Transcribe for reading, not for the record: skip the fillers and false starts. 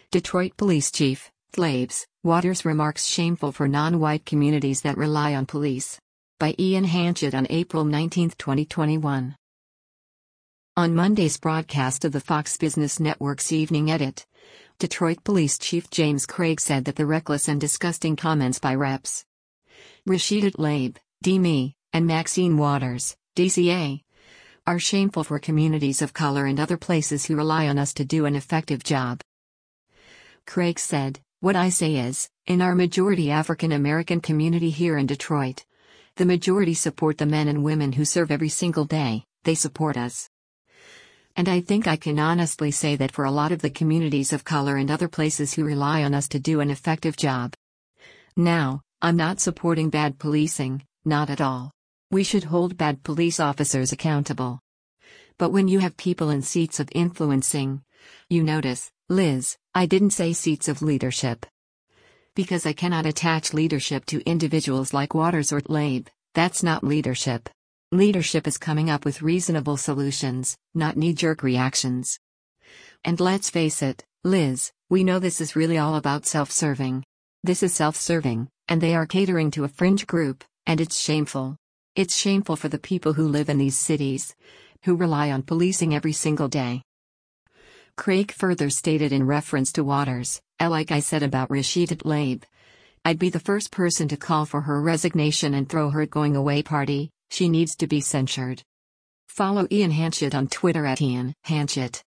Detroit Police Chief, Tlaibs Waters remarks shameful for non-white communities that rely on police. By Ian Hanchett on April 19, 2021. On Monday's broadcast of the Fox Business Network's Evening Edit, Detroit Police Chief James Craig said that the reckless and disgusting comments by Reps. Rashida Tlaib, D.Me., and Maxine Waters, DCA, are shameful for communities of color and other places who rely on us to do an effective job. Craig said, "What I say is, in our majority African American community here in Detroit, the majority support the men and women who serve every single day, they support us. And I think I can honestly say that for a lot of the communities of color and other places who rely on us to do an effective job. Now, I'm not supporting bad policing, not at all. We should hold bad police officers accountable. But when you have people in seats of influencing, you notice, Liz, I didn't say seats of leadership. Because I cannot attach leadership to individuals like Waters or Tlaib, that's not leadership. Leadership is coming up with reasonable solutions, not knee-jerk reactions. And let's face it, Liz, we know this is really all about self-serving. This is self-serving, and they are catering to a fringe group, and it's shameful. It's shameful for the people who live in these cities, who rely on policing every single day." Craig further stated in reference to Waters, "Like I said about Rashida Tlaib, I'd be the first person to call for her resignation and throw her going away party. She needs to be censured." Follow Ian Hanchett on Twitter @Ian Hanchett.